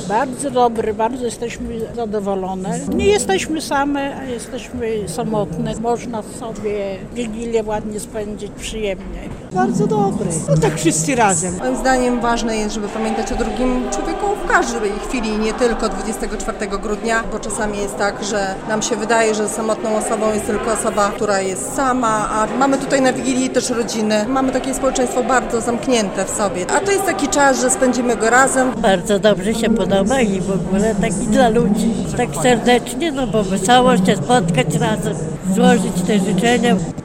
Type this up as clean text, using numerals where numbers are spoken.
Bardzo dobry, bardzo jesteśmy zadowolone. Nie jesteśmy same, a jesteśmy samotne. Można sobie Wigilię ładnie spędzić, przyjemnie. Bardzo dobry. No tak wszyscy razem. Moim zdaniem ważne jest, żeby pamiętać o drugim człowieku w każdej chwili, nie tylko 24 grudnia, bo czasami jest tak, że nam się wydaje, że samotną osobą jest tylko osoba, która jest sama, a mamy tutaj na Wigilii też rodziny. Mamy takie społeczeństwo bardzo zamknięte w sobie, a to jest taki czas, że spędzimy go razem. Bardzo dobrze się podoba i w ogóle taki dla ludzi. Tak serdecznie, no bo wesoło się spotkać razem, złożyć te życzenia.